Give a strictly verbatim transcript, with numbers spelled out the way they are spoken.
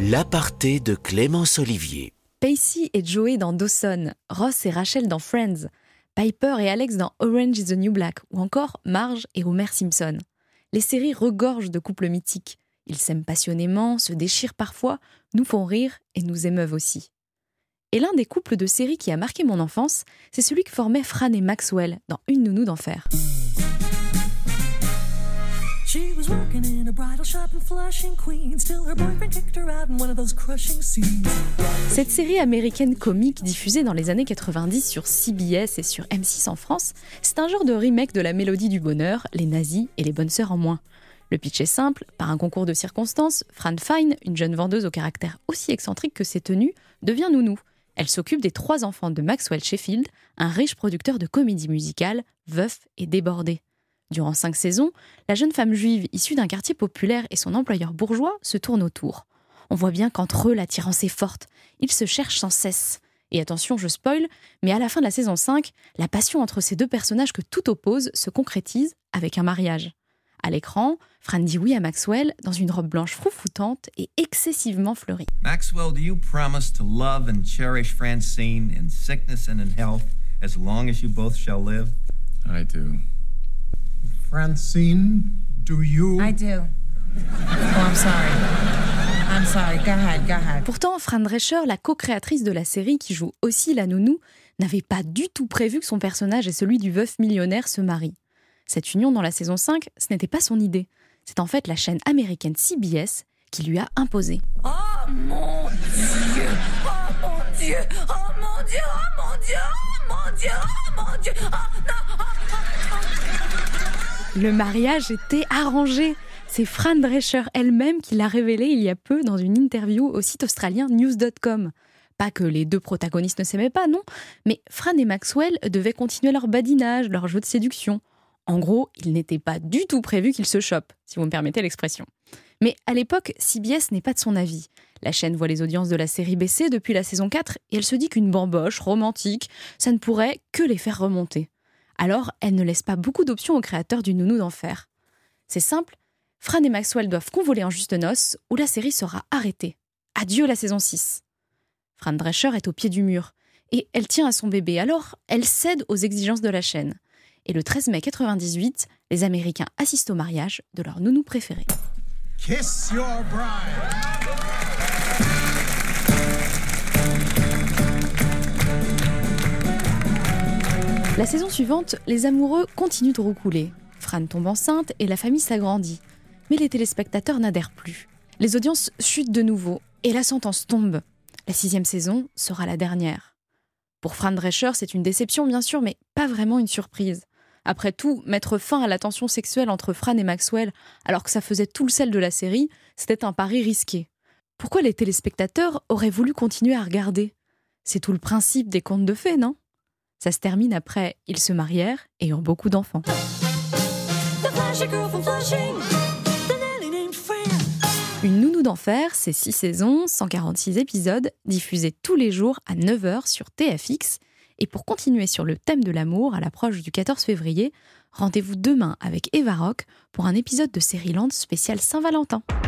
L'aparté de Clémence Olivier. Pacey et Joey dans Dawson, Ross et Rachel dans Friends, Piper et Alex dans Orange is the New Black, ou encore Marge et Homer Simpson. Les séries regorgent de couples mythiques. Ils s'aiment passionnément, se déchirent parfois, nous font rire et nous émeuvent aussi. Et l'un des couples de séries qui a marqué mon enfance, c'est celui que formaient Fran et Maxwell dans Une nounou d'enfer. She was working in a bridal shop in Flushing, Queens, till her boyfriend kicked her out in one of those crushing scenes. Cette série américaine comique diffusée dans les années quatre-vingt-dix sur C B S et sur M six en France, c'est un genre de remake de La Mélodie du bonheur, Les nazis et Les bonnes sœurs en moins. Le pitch est simple, par un concours de circonstances, Fran Fine, une jeune vendeuse au caractère aussi excentrique que ses tenues, devient nounou. Elle s'occupe des trois enfants de Maxwell Sheffield, un riche producteur de comédie musicale, veuf et débordé. Durant cinq saisons, la jeune femme juive issue d'un quartier populaire et son employeur bourgeois se tournent autour. On voit bien qu'entre eux, l'attirance est forte. Ils se cherchent sans cesse. Et attention, je spoil, mais à la fin de la saison cinq, la passion entre ces deux personnages que tout oppose se concrétise avec un mariage. À l'écran, Fran dit oui à Maxwell dans une robe blanche froufoutante et excessivement fleurie. Maxwell, do you promise to love and cherish Francine in sickness and in health as long as you both shall live? I do. Francine, do you? I do. Oh, I'm sorry. I'm sorry. Go ahead, go ahead. Pourtant, Fran Drescher, la co-créatrice de la série qui joue aussi la nounou, n'avait pas du tout prévu que son personnage et celui du veuf millionnaire se marient. Cette union dans la saison cinq, ce n'était pas son idée. C'est en fait la chaîne américaine C B S qui lui a imposé. Oh mon Dieu! Oh mon Dieu! Oh mon Dieu! Oh mon Dieu! Oh mon Dieu! Oh mon Dieu! Oh non! Oh, oh, oh. Le mariage était arrangé. C'est Fran Drescher elle-même qui l'a révélé il y a peu dans une interview au site australien news dot com. Pas que les deux protagonistes ne s'aimaient pas, non, mais Fran et Maxwell devaient continuer leur badinage, leur jeu de séduction. En gros, il n'était pas du tout prévu qu'ils se chopent, si vous me permettez l'expression. Mais à l'époque, C B S n'est pas de son avis. La chaîne voit les audiences de la série baisser depuis la saison quatre et elle se dit qu'une bamboche romantique, ça ne pourrait que les faire remonter. Alors, elle ne laisse pas beaucoup d'options aux créateurs du Nounou d'enfer. C'est simple, Fran et Maxwell doivent convoler en juste noces ou la série sera arrêtée. Adieu la saison six. Fran Drescher est au pied du mur et elle tient à son bébé, alors elle cède aux exigences de la chaîne. Et le treize mai quatre-vingt-dix-huit, les Américains assistent au mariage de leur nounou préféré. Kiss your bride. La saison suivante, les amoureux continuent de roucouler. Fran tombe enceinte et la famille s'agrandit. Mais les téléspectateurs n'adhèrent plus. Les audiences chutent de nouveau et la sentence tombe. La sixième saison sera la dernière. Pour Fran Drescher, c'est une déception bien sûr, mais pas vraiment une surprise. Après tout, mettre fin à la tension sexuelle entre Fran et Maxwell, alors que ça faisait tout le sel de la série, c'était un pari risqué. Pourquoi les téléspectateurs auraient voulu continuer à regarder ? C'est tout le principe des contes de fées, non ? Ça se termine après, ils se marièrent et eurent beaucoup d'enfants. Une nounou d'enfer, c'est six saisons, cent quarante-six épisodes, diffusés tous les jours à neuf heures sur T F X. Et pour continuer sur le thème de l'amour à l'approche du quatorze février, rendez-vous demain avec Eva Rock pour un épisode de Série Land spécial Saint-Valentin.